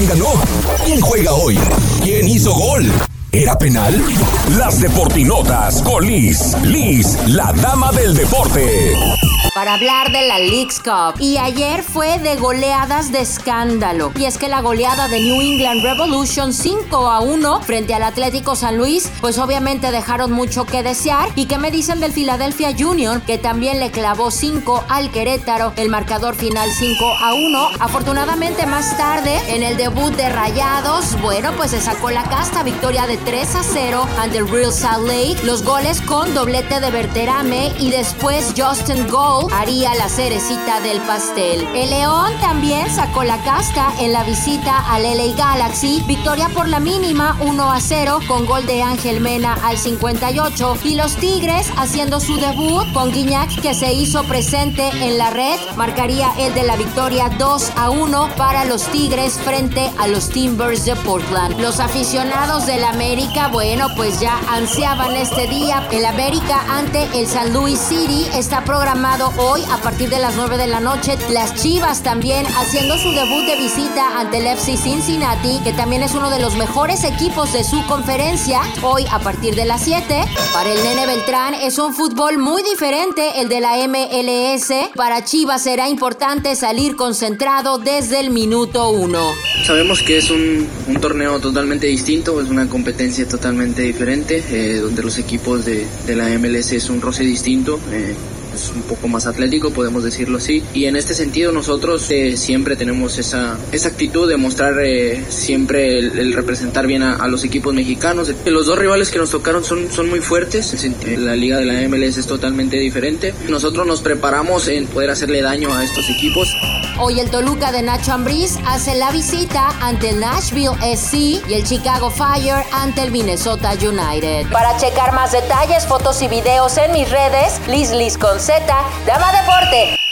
ganó? ¿Quién juega hoy? ¿Quién hizo gol? ¿Era penal? Las Deportinotas con Liz, la dama del deporte. Para hablar de la Leagues Cup. Y ayer fue de goleadas de escándalo. Y es que la goleada de New England Revolution 5-1 frente al Atlético San Luis, pues obviamente dejaron mucho que desear. ¿Y qué me dicen del Philadelphia Union, que también le clavó 5 al Querétaro? El marcador final 5-1. Afortunadamente más tarde, en el debut de Rayados, bueno, pues se sacó la casta. Victoria de 3-0 ante el Real Salt Lake. Los goles con doblete de Berterame y después Justin Gold haría la cerecita del pastel. El León también sacó la casta en la visita al LA Galaxy. Victoria por la mínima 1-0 con gol de Ángel Mena al 58. Y los Tigres haciendo su debut con Guiñac, que se hizo presente en la red, marcaría el de la victoria 2-1 para los Tigres frente a los Timbers de Portland. Los aficionados del América, bueno, pues ya ansiaban este día. El América ante el San Luis City está programado hoy a partir de las 9 de la noche. Las Chivas también haciendo su debut de visita ante el FC Cincinnati, que también es uno de los mejores equipos de su conferencia, hoy a partir de las 7. Para el Nene Beltrán es un fútbol muy diferente el de la MLS. Para Chivas será importante salir concentrado desde el minuto 1. Sabemos que es un torneo totalmente distinto, es una competencia totalmente diferente, donde los equipos de la MLS es un roce distinto. Es un poco más atlético, podemos decirlo así, y en este sentido nosotros siempre tenemos esa actitud de mostrar siempre el representar bien a los equipos mexicanos. Los dos rivales que nos tocaron son muy fuertes. La liga de la MLS es totalmente diferente. Nosotros nos preparamos en poder hacerle daño a estos equipos. Hoy el Toluca de Nacho Ambriz hace la visita ante el Nashville SC y el Chicago Fire ante el Minnesota United. Para checar más detalles, fotos y videos en mis redes, Liz con Z, Dama Deporte.